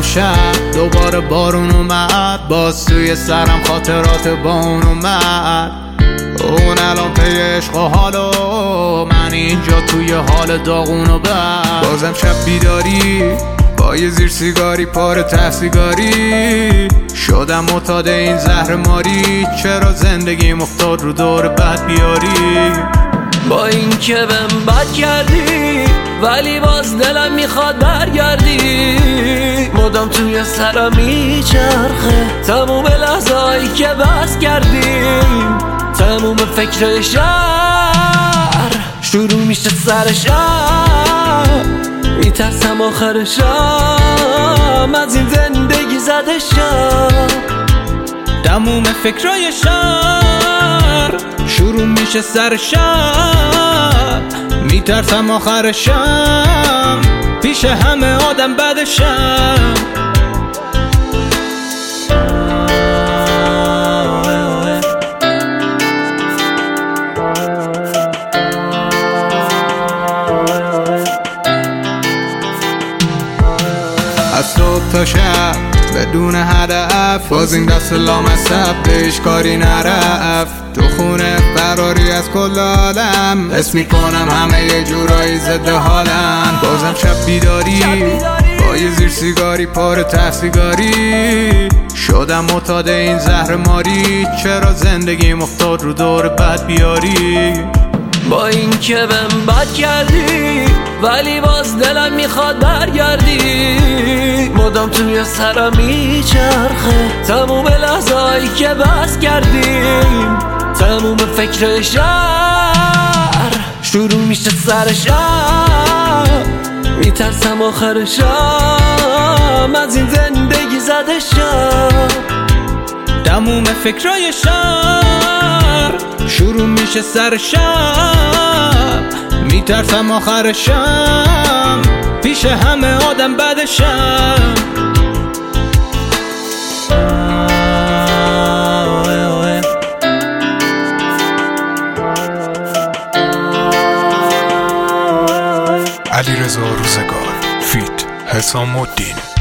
شب دوباره بارون اومد، باز توی سرم خاطرات با اون اومد. اون الان پی عشق و حالو، من اینجا توی حال داغون و بعد. بازم شب بیداری با یه زیر سیگاری پاره ته سیگاری، شدم معتاد این زهر ماری. چرا زندگی افتاد رو دور بد بیاری؟ با این که بهم بد کردی ولی باز دلم میخواد برگردی. مدام توی سرم میچرخه تموم لحظه‌هایی که بس کردیم. تموم فکر شهر شروع میشه سر شب. میترسم آخر شب از این زندگی زده شب. تموم فکرای شهر شروع میشه سر شب. میترسم آخر شب پیش همه آدم بدشم. از صبح تا شب بدون هدف، باز این دست لامصب بهش کاری نرفت. تو خونه فراری از کل عالم، حس میکنم همه یه جورایی ضد حالم. بازم شب بیداری با یه زیر سیگاری پاره ته سیگاری، شدم معتاد این زهر ماری. چرا زندگی افتاد رو دور بد بیاری؟ با این که بهم بد کردی ولی باز دلم میخواد برگردی. مدام توی سرم میچرخه تموم لحظه‌هایی که بس کردیم. تموم فکر شهر شروع میشه سر شب. میترسم آخر شب از این زندگی زده شب. تموم فکرای شهر شروع میشه سر شب. میترسم آخر شب پیش همه آدم بدشم. علیرضا روزگار فیت حسام الدین.